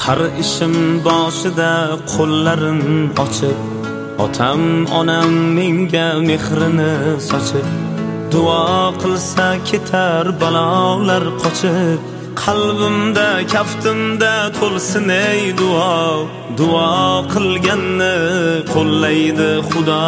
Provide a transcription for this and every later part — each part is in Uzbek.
Har ishim boshida qo'llarim ochib, otam onam menga mehrini sochib, duo qilsa ketar balolar qochib, qalbimda kaftimda to'lsin ey duo, duo qilganni qo'llaydi Xudo.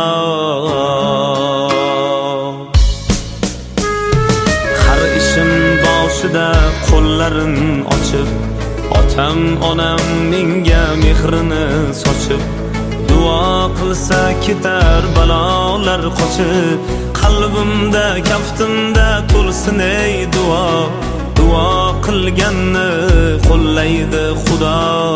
Har ishim boshida qo'llarim ochib, otam onam menga mehrini sochib, duo qilsa ketar balolar qochib, qalbimda kaftimda to'lsin ey duo, duo qilganni qo'llaydi Xudo.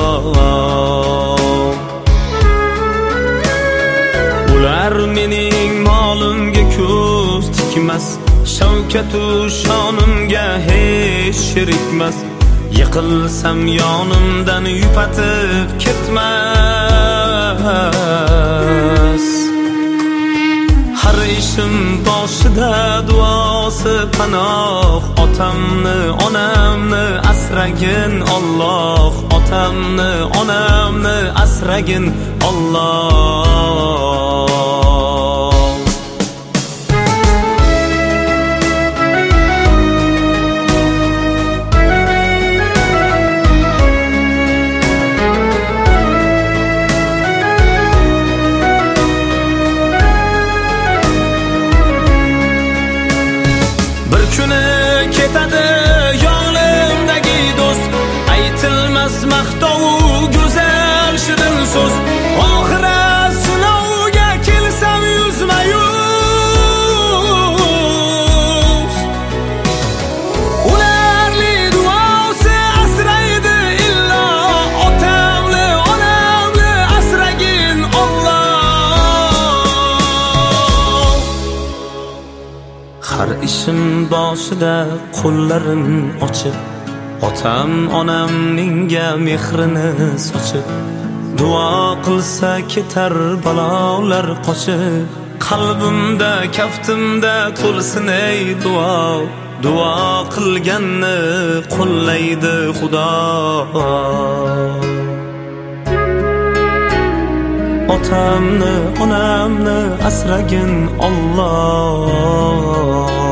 Ular mening molimga ko'z tikmas, shavkatu shonimga hech sherikmas, yiqilsam yonimdan yupatib ketmas. Har ishim boshida duosi panoh, otamni onamni asragin Alloh, otamni onamni asragin Alloh. Ketadi yonimdagi do'st, aytilmas maqtovu go'zal shirin so'z. Oxirat sinovga kelsam yuzma-yuz, ularni duosi asraydi illo, otamni onamni asragin Alloh. Har ishim boshida qo'llarim ochib, otam onam menga mehrini sochib, duo qilsa ketar balolar qochib, qalbimda kaftimda to'lsin ey duo, duo qilganni qo'llaydi Xudo. Otamni onamni asragin Alloh.